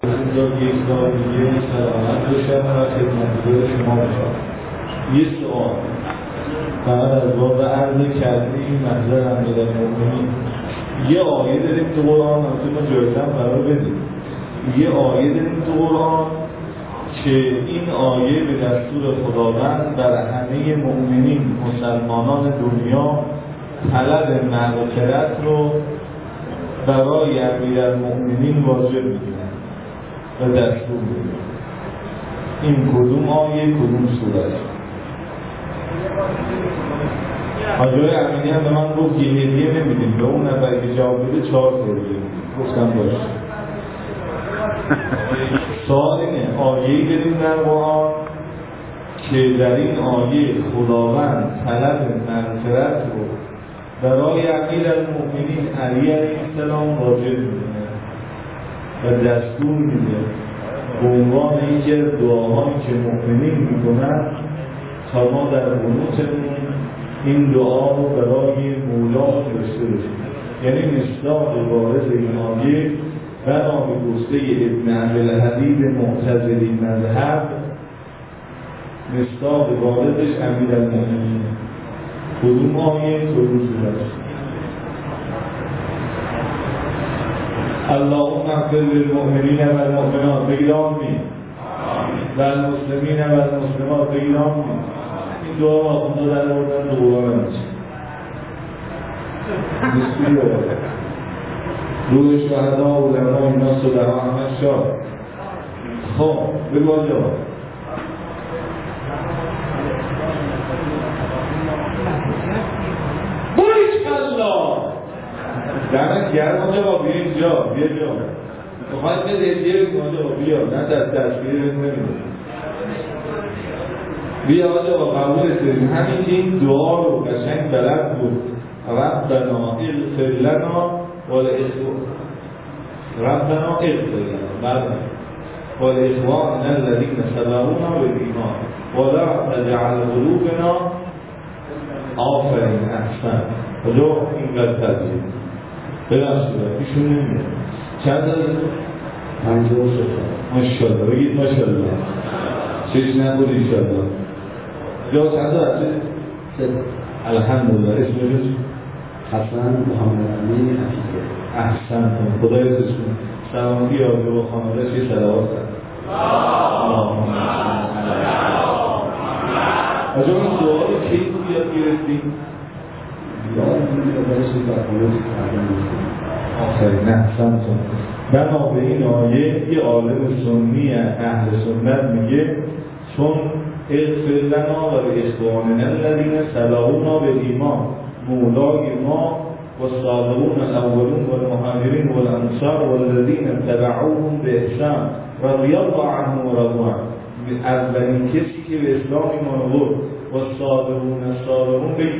یک بار دیگه سلامت باشم و خدمت شما باشم. یه سوال فقط از باب عرض کردیم محضر امیرالمؤمنین. یه آیه داریم تو قرآن، ما جایزم قرار بدیم. یه آیه داریم تو قرآن که این آیه به دستور خداوند بر همه مؤمنین مسلمانان دنیا طلب مغفرت رو برای امیرالمؤمنین واجب می‌کنه و دستور میده. این کدوم آیه کدوم سوره؟ حاجی امینی هم به من گفت یه هدیه نمیدیم، به اون نفر که جواب بده 4 هدیه میدیم. گفتم باشه. سوال اینه، آیه‌ای بریم در قرآن که در این آیه خداوند طلب مغفرت رو برای امیرالمؤمنین علی علیه السلام واجب می‌کنه و دستور میده به عنوان اینکه دعاهایی که مؤمنین میکنن تا ما در قنوتمون این دعا رو برای مولا داشته باشیم. یعنی مصداق وارد این آیه بنا به گفته ابن عبدالحدید معتزلی مذهب مصداق واردش امیرالمؤمنین. کدوم آیه کدوم سوره؟ اللهم اغفر للمؤمنین و المؤمنات بگید آمین و المسلمین و المسلمات بگید آمین. این دعا آخونده در آوردن تو قرآن هست. نسبی آورده روح شهدا و علما اینا صدر احمد شاه. خب بگو آجا دمت گرم آجا بیا اینجا، بیا جا بخواهد بده هدیه بگم آجا بیا، نه دستگیری نمیده بیا آجا با قبول سریم. همین که این دعا رو قشنگ بلد بود ربنا اغفر لنا ربنا اغفر لنا ولإخواننا الذين سبقونا بالإيمان ولا تجعل قلوبنا آفرین احسن آجا اینقدر تدید ببخشید ایشون نمیده چند از 53 ماشاءالله بگید ماشاءالله چیز نبود انشاءالله یا چند از الحمدلله اسمش حسن محمد امین حفیظه. احسن خدای رسول سلامتی آقای و خانواده چه صلوات کرد آجا این سوال کی یاد گرفتیم؟ آخرین احسنتون. بنا به این آیه یه عالم سنی اهل سنت میگه چون اغفر لنا و اخواننا الذین سبقونا بالایمان مولای ما و الصابرون الاولون و المهاجرین و الانصار و الذین اتبعوهم باحسان رضی الله عنهم و رضوا عنه. اولین کسی که به اسلام ایمان آورد و الصابرون به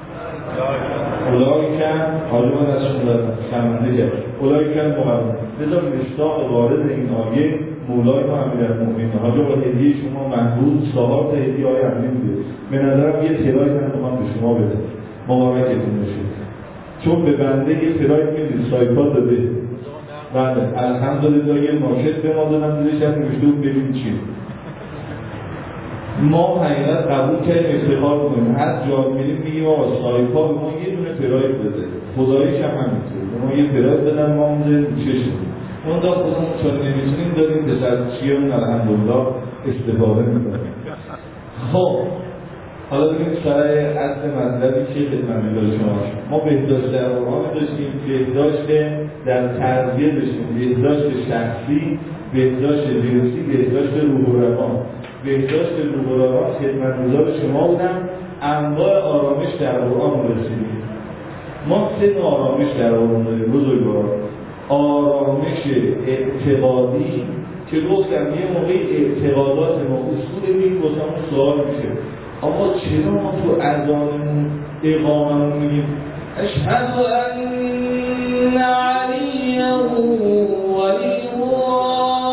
اولایکن حالا من ازشون دارم شمنده کرد اولایکن مقرم لذا مصداق وارد این آیه مولای ما امیرالمؤمنین. حالا با هدیه شما محدود 4 تا هدیه های امنی بوده. به نظرم یه ترایت من به شما بده مبارکتون بشه، چون به بنده یه ترایت میدید سایپاد داده. بله الحمدلله یه ماکت به ما دادم دیدش هم نوشته بود ببین چی. ما حقیقت قبول کردیم افتخار کنیم هر جا میریم میگیم آقا سایپا به ما یه دونه ترایت بده. خداییش هم همینطور به ما یه ترایت بدن ما اونجا چشم اون دا خودمون چون نمیتونیم داریم به سرچیه اون الحمدلله استفاده میکنیم. خب حالا بگیم سرای اصل مطلبی که خدمت میداره شما ما بهداشت در قرآن داشتیم، بهداشت در تربیه داشتیم، بهداشت شخصی، بهداشت جنسی، بهداشت روح و روان. بهداشت روح و روان خدمتگزار شما بودم. انواع آرامش در قرآن رسیدیم. ما 3 نوع آرامش در قرآن داریم بزرگواران. آرامش اعتقادی که گفتم یه موقعی اعتقادات ما اصول میگیم واسمون سوال میشه اما چرا ما تو اذانمون اقاممون میگیم اشهد ان علی ولی الله؟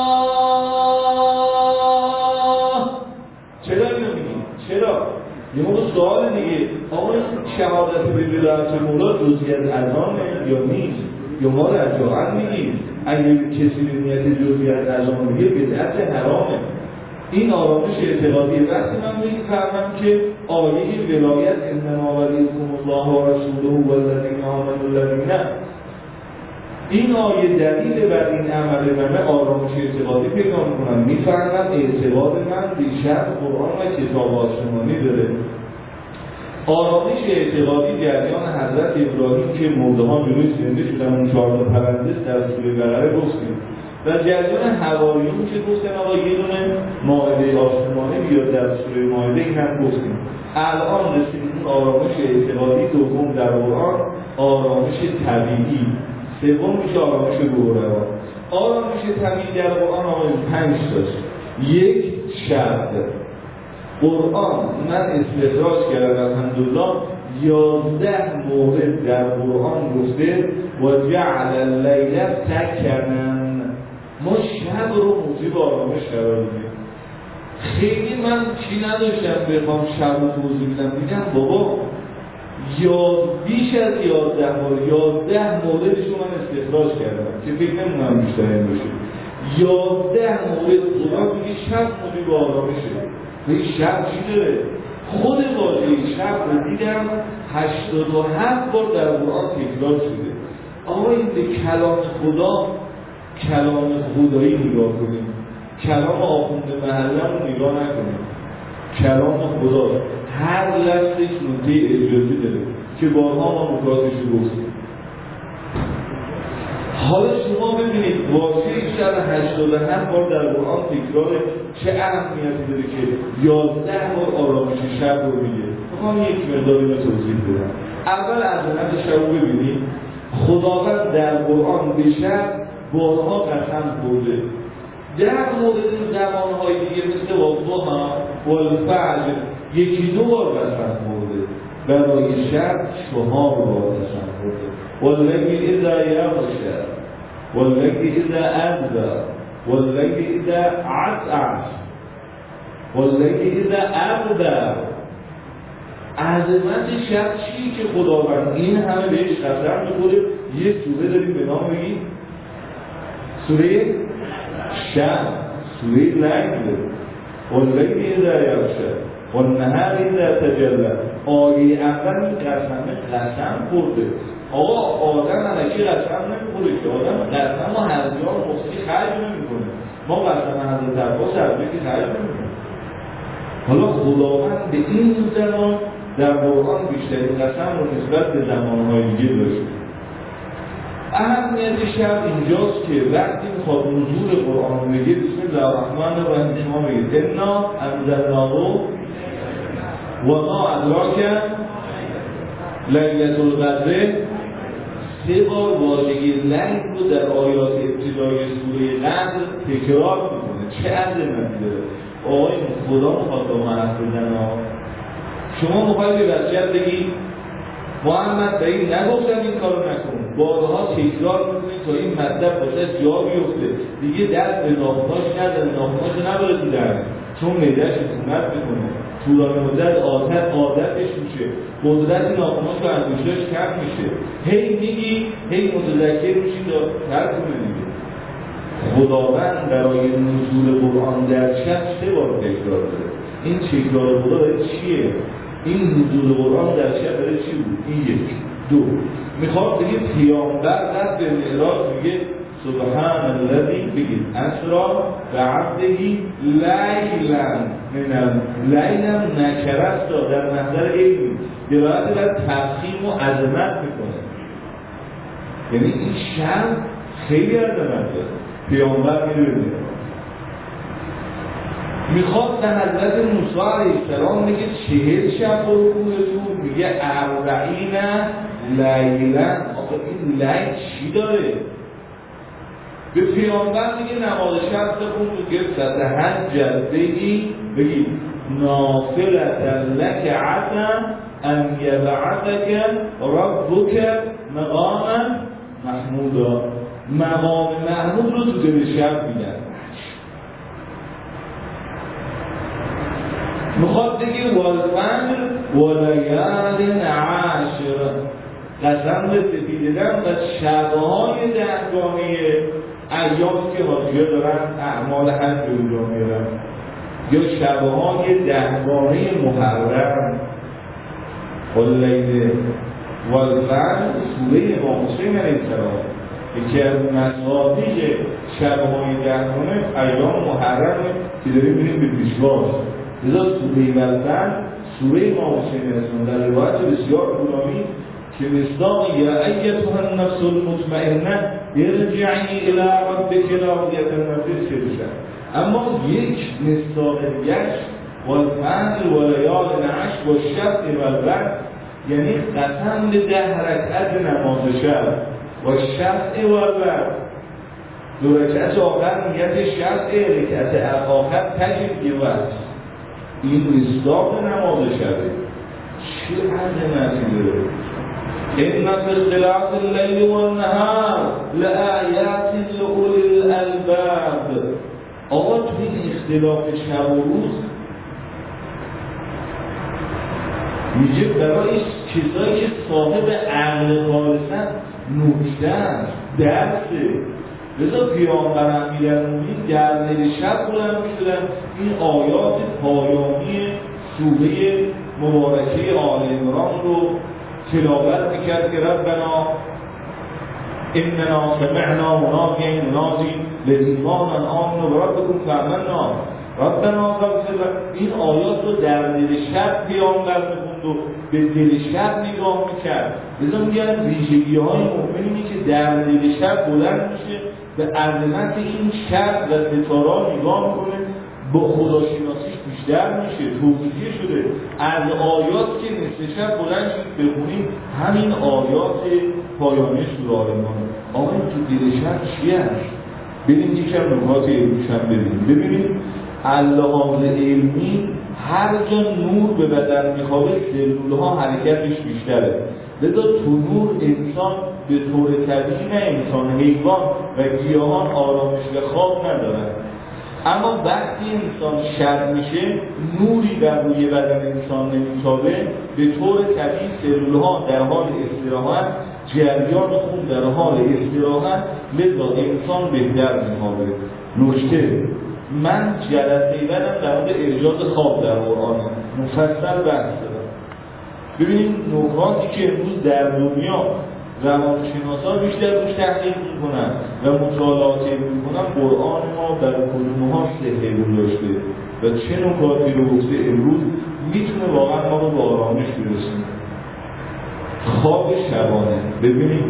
چرا اینو میگیم؟ چرا؟ یه موقع سوال دیگه آقا شهادت به ولایت مولا جزئی از اذانه یا نیست؟ یا ما رجاعت میگیم اگه کسی به نیت جزئی از غذا میگه بدعت حرامه. این آرامش اعتقادی. وقتی من میفهمم که آیه ولایت انما ولیکم الله و رسوله والذین آمنوا الذین، این آیه دلیل بر این عمل من، آرامش اعتقادی پیدا میکنم. میفهمم اعتقاد من بیشتر قرآن و کتاب آسمانی داره. آرامش اعتقادی جریان حضرت ابراهیم که مرده‌ها جلوی زنده شدن، اون 4 پرنده در سوره بقره گفتیم، و جریان حواریون که گفتن آقا یه دونه مائده آسمانی بیاد در سوره مائده، این هم گفتیم. الان رسیدیم اون آرامش اعتقادی دوم در قرآن، آرامش طبیعی. سوم میشه آرامش روحانی. آرامش طبیعی در قرآن آقا 5 تاست. یک، شرط. قرآن من استخراج کردم الحمدلله 11 مورد در قرآن گفته و جعل اللیل سکنا، ما شب رو موجب آرامش قرار میدیم. خیلی من چی نداشتم بخوام شب رو توضیح بدم، دیدم بابا بیش از 11 موردش رو من استخراج کردم که فکر نمی‌کنم بیشتر این باشه. 11 مورد قرآن میگه شب موجب آرامشه. این شب چی داره؟ خود واژه شب رو دیدم 87 بار در قرآن تکرار شده. آقا این به کلام خدا، کلام خدایی نگاه کنیم، کلام آخوند محله رو نگاه نکنیم. کلام خدا هر لفظش نکته اعجازی داره که بارها ما مکاتبش رو گفتیم. حالا شما ببینید واژه شب 87 بار در قرآن تکرار چه اهمیتی داره که 11 بار آرامش شب رو میگه. میخوام یک مقدار اینو توضیح بدم. اول عظمت شب رو ببینید. خداوند در قرآن به شب بارها قسم خورده. در مورد زمانهای دیگه مثل والضحی والفجر 1-2 بار قسم خورده. برای شب 4 بار قسم خورده. واللیل اذا یغشی واللیل اذا ادبر واللیل اذا عسعس واللیل اذا ادبر. عظمت شب چی که خداوند این همه بهش قسم می‌خوره؟ یه سوره داریم به نام بگید سوره شب، سوره لیل. واللیل اذا یغشی والنهار اذا تجلی. آیه اول این قسم خورده. آقا آدم الکی قسم نمیخوره که، آدم قسم و هزیان مخصی خرج نمیکنه. ما قسم حضرت عباس عربی خرج نمیکنه. حالا خداوند به این زمان در قرآن بیشترین قسم رو نسبت به زمانهای دیگه داشته. اهمیت شب اینجاست که وقتی میخواد نزول قرآن رو بگه بسم الله الرحمن الرحیم شما بگید انا انزلناه و ما ادراک لیلة القدر. 3 بار واژه لیل رو در آیات ابتدای سوره قدر تکرار میکنه. چه عظمتی داره. آقای خدا میخواد با من حرف بزنه. شما میخواید به بچه‌ت بگی محمد به این نگفتم این کارو نکن، بارها تکرار میکنید تا این مطلب باشه جا بیفته. دیگه دست به ناخناش نزنه، ناخناش نبره تو درد، چون معده‌اش عفونت میکنه. طولانی مدت عادتش میشه، قدرت ناخناش و انگشتاش کم میشه. هی میگی هی متذکر میشی ترک میکنی. خداوند برای نزول قرآن در شب 3 بار تکرار داره. این تکرار خدا برای چیه؟ این نزول قرآن در شب برای چی بود؟ این 1. 2 میخواد بگید پیامبر رفت به معراج میگه سبحان الذی بگید اسرا بعبده لیلا من لیلا نکرست در محضر علمی دلالت بر تفخیم و عظمت میکنه. یعنی این شب خیلی عظمت داره. پیامبر میدونه میخواد به حضرت موسی علیه السلام میگه 40 شب رو کوهتون، میگه 40 لیلا. آقا این لیل چی داره؟ به پیامبر میگه نماز شب بخون تو گفت تهجد بگی نافلة لك عسى ان یبعثک ربک مقاما محمودا. مقام محمود رو تو دل شب میگن. میخواد بگه والفجر و لیال عشر. قسم به سپیددم و شبهای دهگانه ایامی که حاجی‌ها دارن اعمال حج رو انجام میارن، یا شبهای دهگانه محرم واللیل والفجر. سوره امام حسین علیه السلام یکی از مصادیق شبهای دهگانه ایام محرم که داریم میریم به پیشواش. لذا سوره والفجر سوره امام حسین علیه السلام در روایت بسیار طولانی که مصداق یا ایتها النفس المطمئنه ارجعی الی ربک راضیة مرضیة شده. اما یک مصداق دیگرش والفجر ولیال عشر والشفع والوتر، یعنی قسم به 10 رکعت نماز شب و شفع والوتر، 2 رکعت آخر نیت شفع، رکعت آخر تجدید وقت. این مصداق نماز شبه. چه عظمتی داره! إن في اختلاف الليل والنهار لآيات لأولي الألباب. آقا تو این اختلاف شب و روز میگه برای کسایی که صاحب عقل خالصن نکته‌اند، درسه. لذا پیامبر امیرالمومنین در لیل شب بلند می‌شدن این آیات پایانی سوره مبارکه آل عمران رو تلاوت میکرد که ربنا اننا سمعنا منادیا ینادی للایمان ان آمنوا بربکم فآمنا ربنا فاغفر لنا. این آیات رو در دل شب پیامبر میخوند و به دل شب نگاه میکرد. لذا میگن ویژگی‌های مؤمنینی که در دل شب بلند میشه به عظمت این شب و ستاره نگاه میکنه، با خداشناسیش بیشتر میشه. توصیه شده از آیات که نصف شب بلند شد بخونیم همین آیات پایانی سوره آل عمران. آقا تو دل شب چی هست؟ ببین یکم نکات علمیش هم ببینیم. اللحاظ علمی هر جا نور به بدن میخوابه سلولها حرکتش بیشتره. لذا تو نور انسان به طور طبیعی، نه انسان، حیوان و گیاهان آرامش و خواب ندارن. اما وقتی انسان شب میشه نوری بر روی بدن انسان نمیتابه، به طور طبیعی سلولها در حال استراحت، جریان خون در حال استراحت، لذا انسان بهتر میخوابه. نکته من جلسه بعدم در مورد ایجاد خواب در قرآن مفصل بحث دارم. ببینیم نکاتی که امروز در دنیا روانشناسا بیشتر روش تحقیق میکنن و مطالعات میکنن، قرآن ما در کدومها صحه گذاشته و چه نکاتی رو گفته امروز میتونه واقعا ما رو به آرامش برسونه. خواب شبانه. ببینیم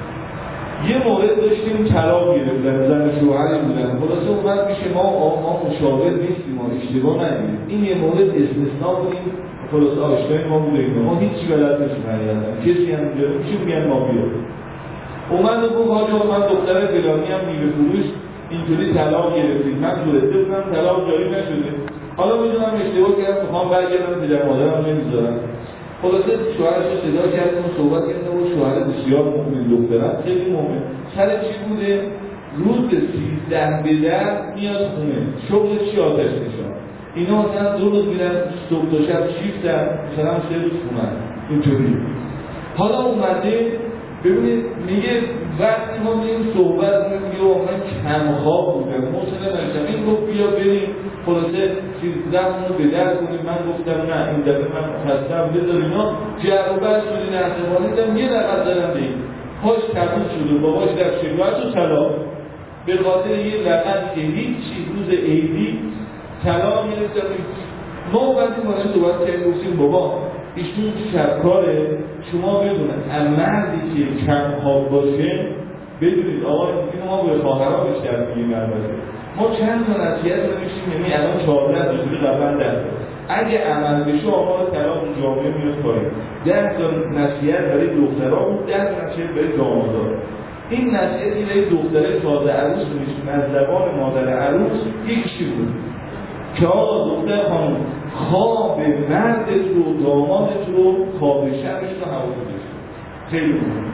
یه مورد داشتیم طلاق گرفتن، زن شوهری بودن، خلاصه اومد میشه ما مشاور نیستیم، ما اشتباه ندیدیم، این یه مورد استثناء بودیم، خلاصه آشنای ما بودیم، ما هیچی بلد نیستیم حقیقتا، کسی هم بیاره میشه میگن ما بیاره. اومد و گفت حاجا من دختر فلانی هم میوه فروش اینجوری طلاق گرفتیم، من تورسته بودم طلاق جاری نشده، حالا میدونم اشتباه کردم، میخوام برگردم پدر مادرم نمیذارم. خلاصه شوهرش رو صدا کردیم و صحبت کردیم و شوهر بسیار مؤمن، دخترم خیلی مؤمن. سر چی بوده؟ روز 13 به در میاد خونه، شغل چی؟ آتش نشان. اینا مثلا 2 روز میرن صبح تا شب شیفتن، مثلا 3 روز خونه اینطوری. حالا اومده ببینید میگه وقتی ما میگیم صحبت میگه من کم خواب بودم، حوصله نداشتم، این گفت بیا بریم خلاصه 13 رو به در کنیم. من گفتم نه این دفعه من خستم بذار اینا جر و بحث شدی، نرسوانیدم یه لقد دارم به این پاش تبود شد و باباش در شکایت و طلاق به خاطر یه لقد که هیچی روز عیدی طلاق گرفتم. ما اومدیم باید صحبت کردیم گفتیم بابا ایشون شبکاره، شما بدونن از مردی که کم خواب باشه بدونید آقا این ما به خواهرها بیشتر میگیم. البته ما چند تا نصیحت رو میشیم، یعنی الان 14 تا شده قبلا 10 تا، اگه عمل بشه آقا طلاق جامعه میاد پایین. 10 تا نصیحت برای دخترها بود، 10 تا نصیحت برای دامادا. این نصیحتی برای دختره تازه عروس میشه از زبان مادر عروس یکیشی بود که آقا دختر خانم خواب مردت رو، دامادت رو، خواب شبش رو حواست داشته. خیلی مهم.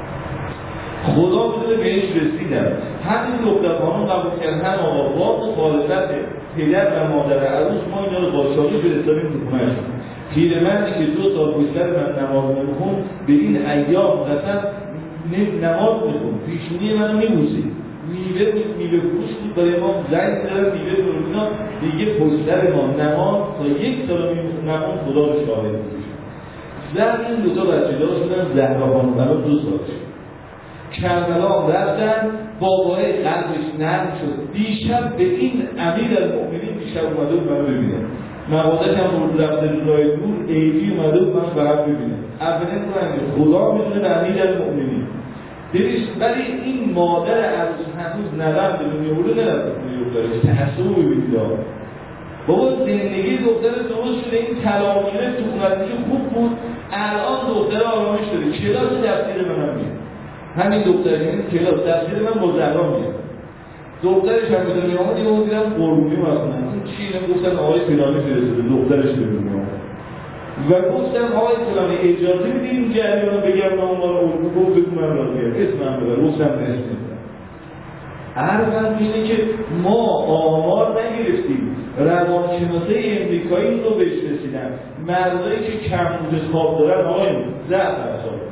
خدا بوده بهش رسیدم. همین دختر خانم قبول کردن آقا با مخالفت پدر و مادر عروس ما اینا رو قاچاقی فرستادیم تو خونه‌شون. پیرمردی که 2 سال پشت سر من نماز نمیخون به این ایام قسم نماز میخون، پیشونی منو میبوسید، میوه فروش بود برای ما زنگ زدن میوه فروش اینا دیگه پشت سر ما نماز تا 1 سال نماز خدا رو شاهد بود. زن این 2 تا بچه دار شدن، زهرا خانم الان 2 سال شد. کربلا رفتن، بابای قلبش نرم شد. دیشب به این امیرالمؤمنین دیشب اومده بود منو ببینه، مغازش هم بود رفته جلوی دور، ایدی اومده بود منو فقط ببینه. اولین رو خدا میدونه به امیرالمؤمنین دیدیش. ولی این مادر عروس هنوز ندم به دنیا بوده، ندم دخترش تحصیل رو ببینید بابا زندگی دختر درست شده، این تلامیره تو خونتیش خوب بود، الان دختر آرامش داره، کلاس تفسیر من هم میاد همین دخترش، این کلاس تفسیر من با زهرا میاد. دخترش هم به دنیا آمد، یه دیدم قربونی مخونم اون چی نگفتن آقای فلانی فرستاده دخترش به دنیا آمد و گفتم آقای فلانی اجازه میدید این جریان رو بگم به عنوان علوم؟ گفت بگو من راضیم، اسمم ببر. گفتم اسم عرضم اینه که ما آمار نگرفتیم، روانشناسای امریکایی رو بهش رسیدن، مردایی که کمبود خواب دارن آقایون ضعف اعصاب.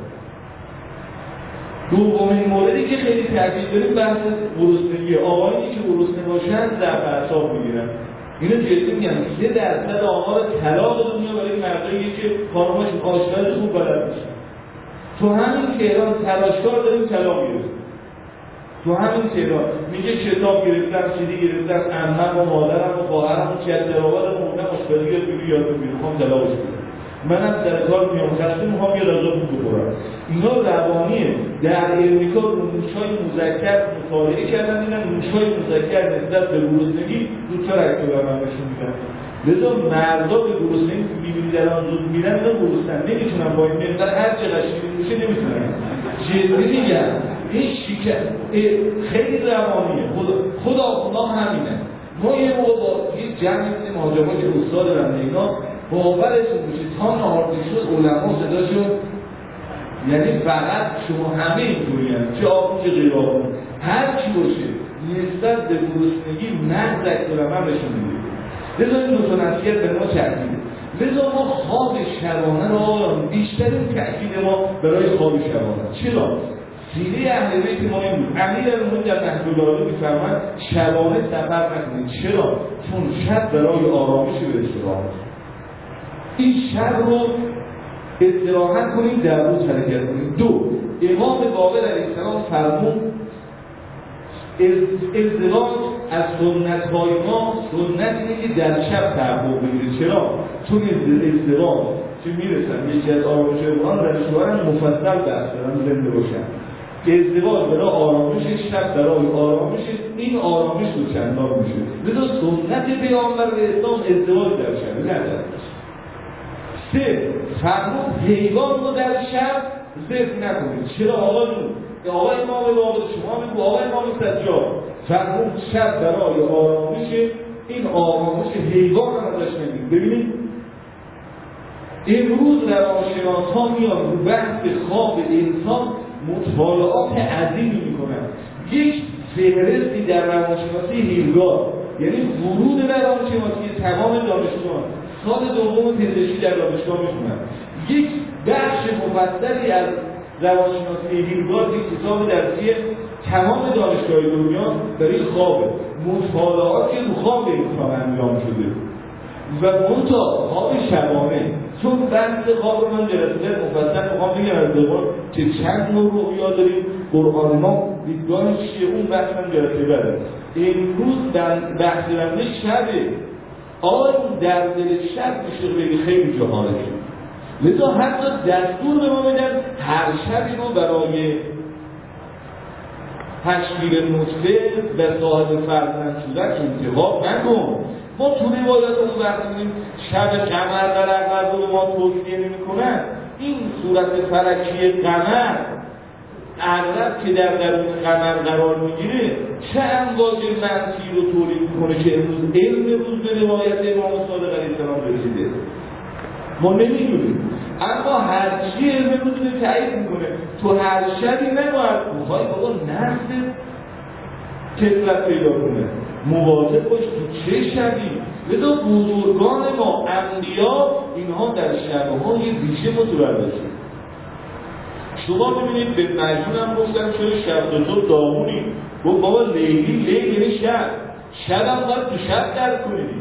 دومین موردی که خیلی تاکید داریم بحث گرسنگی، آقایونی که گرسنه باشن ضعف اعصاب میگیرن. اینو جدی میگم، 3% آمار طلاق دنیا برای مردایی که خانماشون آشپز خوب بلد نیستن. تو همین تهران تلاشکار داریم طلاق گرفتیم. تو همین تهران میگه کتاب گرفتم، سیدی گرفتم، عمم و مادرم و خواهرم و کدرآبادم و اونم آشپزی یاد بگیرم، میخوام طلاقش بدم. منم در کار میام خسته، میخوام یه غذا خوب بخورم. اینا روانیه. در امریکا موشای مذکر مطالعه کردن، دیدن موشای مذکر نسبت به گرسنگی زودتر اکتوبر نشون میدن. لذا مردا به گرسنگی میبینی در آن زود میرن، نه گرسنن نمیتونن با این مقدار هر چقدر شیرین موشه نمیتونن. جدی میگم این شکست خیلی روانیه. خدا همینه. ما یه موقع با یه جمعی بودیم حاجبا که استاد رنده اینا، باورتون میشه تا نهارتی شد علما صداشون، یعنی فقط شما همه اینطوری هست، چه آقون چه غیر آقون هر چی باشه نسبت به گرسنگی نزدک علما بهشون میده. لذا این 2 تا نصیحت به ما چرخیده. لذا ما خواب شبانه را بیشترین تأکید ما برای خواب شبانه. چرا؟ سیره اهل بیت ما این بود. امیرالمؤمنین در نهج البلاغه می‌فرمایند شبانه سفر نکنید. چرا؟ چون شب برای آرامش و استراحت. این شب رو استراحت کنید، در روز حرکت کنید. 2. امام باقر علیه السلام فرمود ازدواج از سنت‌های ما سنتی که در شب تحقق بگیره. چرا؟ چون ازدواج که میرسن یکی از آرامش قرآن در شوهرم مفصل بحث دارن زنده باشن. ازدواج برای آرامش شب، برای آرامش این آرامش رو چندان میشه. لذا سنت پیامبر اسلام ازدواج در شب نه در روز. 3. فرمود حیوان رو در شب ذبح نکنید. چرا آقایون؟ آقای امام باقر شما بگو، آقای امام سجاد فرمود شب برای آرامش، این آرامش حیوان هم ازش نگید. ببینید امروز روانشناسان میان رو بحث خواب انسان مطالعات عظیمی میکنن. یک فهرستی در روانشناسی هیلگار، یعنی ورود به روانشناسی تمام دانشجویان سال دوم پزشکی در دانشگاه میخونن. یک بخش مفصلی از روانشناسی هیلگار، یک کتاب درسی تمام دانشگاه دنیا برای خواب، مطالعاتی رو خواب انسان انجام شده و منتها خواب شبانه. چون بحث خواب من جلسه مفصل میخوام بگم از دوبار که چند نوع رؤیا داریم، قرآن ما دیدگاهش چیه، اون بحث من جلسه بره. امروز بحث رنده شبه، آن در دل شب میشه خیلی جهاله شد. لذا حتی دستور به ما بدن هر شبی رو برای تشکیل نطفه و صاحب فرزند شدن انتخاب نکن. ما تو روایات اون وقت می‌بینیم شب قمر در عقب رو ما توصیه نمی‌کنن. این صورت فلکی قمر عقرب که در درون قمر قرار میگیره چه امواج منفی رو تولید میکنه که امروز علم روز به روایت امام صادق علیه السلام رسیده. ما نمیدونیم، اما هرچی علم روز رو تایید میکنه. تو هر شبی نباید بخوای بابا نفس کثرت پیدا کنه. مواظب باش تو چه شبی. لذا بزرگان ما انبیا اینها در شبها یه ریشه متولد شد. شما ببینید به مجنون هم گفتن چرا شب تا صبح دامونی؟ گفت بابا لیلی یعنی شب هم باید تو شب درک کنید.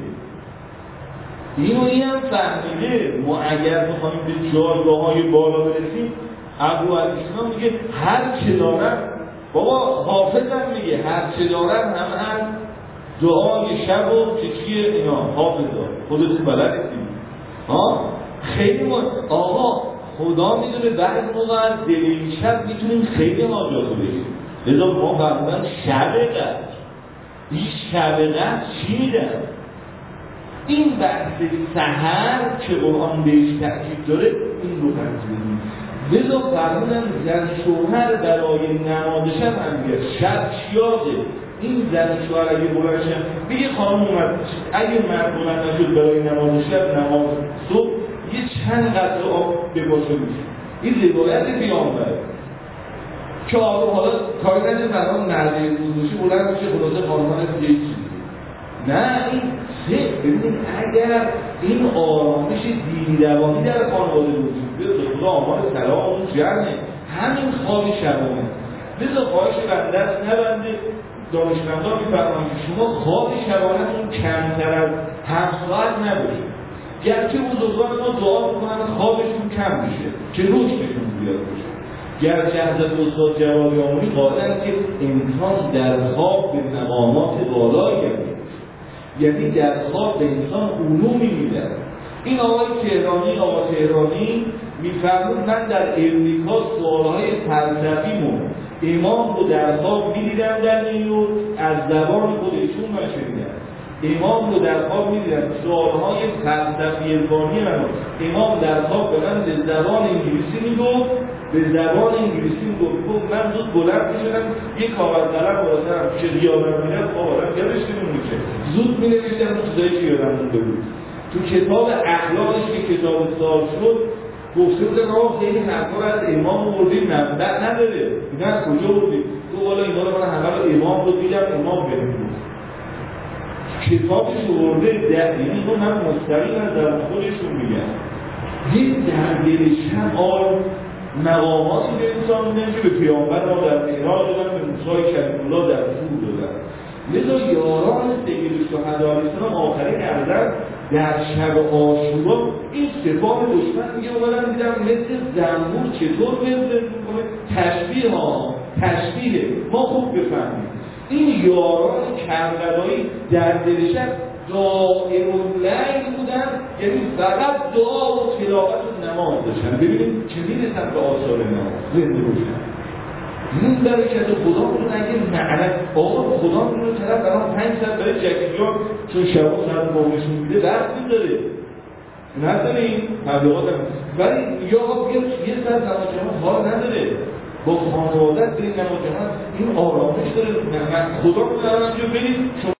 این هم فهمیده. ما اگر بخوایم به جایگاه‌های بالا برسیم، ابو علیسلام میگه هر چه دارم، بابا حافظم میگه هر چه دارم هم هست دعای شب و چیه اینا حافظا خودتون بلدید. خیلی آقا خدا میدونه بعد موقع دلیل شب میتونیم خیلی حاجات بگیم. لذا ما فرمودن شب قدر. این شب قدر چی میدن؟ این بحث سحر که قرآن بهش تأکید داره این رو فرمودن. لذا فرمودن زن شوهر برای نماز شب هم میگه شب شیاده. این زن شوهر اگه بلند شد بگه خانم اومد، اگه مرد بلند نشد برای نماز شب نماز صبح یه چند قطره آب بباشه میشه. این روایت پیامبره که حالا کاری نده برای مرد روزوشی بلند میشه خلاصه خانمان دیگه چیزی. نه این ببینید اگر این آرامش دینی روانی در خانواده وجود بیاد خدا آمار سلام اون جمعه همین خواب شبانه. لذا خواهش بنده است نبنده دانشمندان می‌فرمایند که شما خواب شبانه‌تون کمتر از 7 ساعت نباشه. گرچه بزرگان ما دعا میکنن خوابشون کم میشه که رشدشون زیاد بشه. گرچه حضرت استاد جوادی آمونی قائلن که انسان در خواب به مقامات بالایی میرسه، یعنی در خواب به انسان علومی میده. این آقای تهرانی میفرمود من در امریکا سوالهای فلسفیمو امام رو در خواب میدیدم در نیویورک، از زبان خودشون نشنیدم. امام رو در خواب میدیدم سوالهای فلسفی عرفانی منو امام در خواب به من به زبان انگلیسی میگفت، من زود بلند میشدم یک کاغذ قلم واسم که یادم میاد آدم یادش نمیمونه، زود مینوشتم اون چیزایی که یادم مونده بود. تو کتاب اخلاقش که کتاب سال شد گفته بودن آقا خیلی حرفا از امام آوردید منبع نداره، اینا از کجا آوردید؟ تو والا اینا رو من همه رو امام رو دیدم امام بهم کتابش آورده یعنی رو من مستقیم از در خودشون میگم. این در دلش هم مقاماتی به انسان میدن که به پیامبر را در معراج دادن، به موسی کلیم در طور دادن. لذا یاران سید الشهدا علیه السلام آخرین ارزن در شب عاشورا این سپاه دشمن میگه اومدن دیدم مثل زنبور چطور وزن میکنه، تشبیه ما خوب بفهمیم. این یاران کربلایی در دلشن دائم اللیل بودن، یعنی فقط دعا و تلاوت و نماز داشتن. ببینیم چه میرسن به آثار نماز زنده باشن. این برکت خدا رو نگه معنی آقا خدا رو طرف برام 5 ساعت برای جکیجان چون شبا ساعت بابشون میده وقت میداره نداریم تبلیغات هم، ولی یا بیا یه ساعت نماز جماعت حال نداره با خانوادت برید نماز جماعت این آرامش داره. خدا رو دارم جو برید